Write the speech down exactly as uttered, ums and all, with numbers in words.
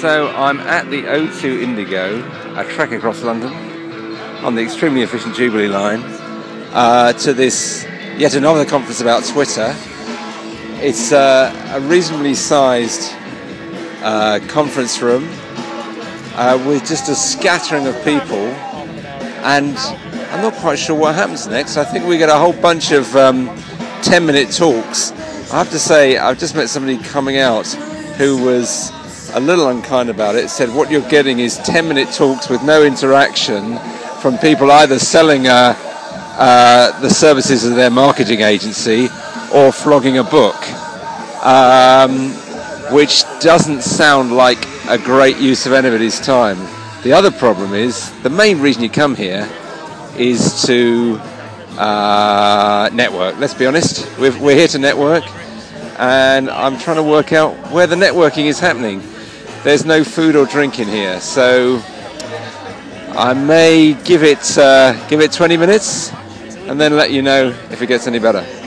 So I'm at the O two Indigo, a trek across London, on the extremely efficient Jubilee line, uh, to this yet another conference about Twitter. It's uh, a reasonably sized uh, conference room uh, with just a scattering of people, and I'm not quite sure what happens next. I think we get a whole bunch of um, ten minute talks. I have to say, I've just met somebody coming out who was a little unkind about it. Said what you're getting is ten minute talks with no interaction from people either selling uh, uh, the services of their marketing agency or flogging a book, um, which doesn't sound like a great use of anybody's time. The other problem is, the main reason you come here is to uh, network. Let's be honest, we're, we're here to network, and I'm trying to work out where the networking is happening. There's no food or drink in here, so I may give it uh, give it twenty minutes and then let you know if it gets any better.